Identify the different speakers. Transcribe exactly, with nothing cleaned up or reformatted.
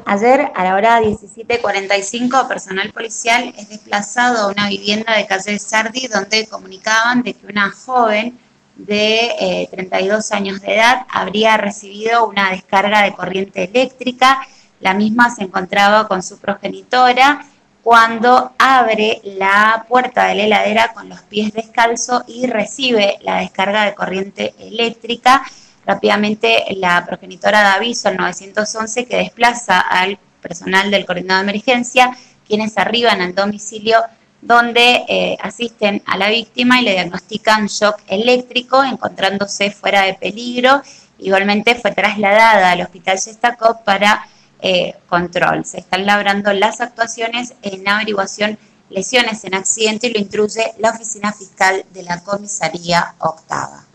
Speaker 1: Ayer, a la hora diecisiete cuarenta y cinco, personal policial es desplazado a una vivienda de calle Sardi, donde comunicaban de que una joven de eh, treinta y dos años de edad habría recibido una descarga de corriente eléctrica. La misma se encontraba con su progenitora cuando abre la puerta de la heladera con los pies descalzos y recibe la descarga de corriente eléctrica. Rápidamente la progenitora da aviso al nueve once, que desplaza al personal del coordinador de emergencia, quienes arriban al domicilio donde eh, asisten a la víctima y le diagnostican shock eléctrico, encontrándose fuera de peligro. Igualmente fue trasladada al hospital Sestakov para eh, control. Se están labrando las actuaciones en averiguación lesiones en accidente y lo instruye la oficina fiscal de la comisaría octava.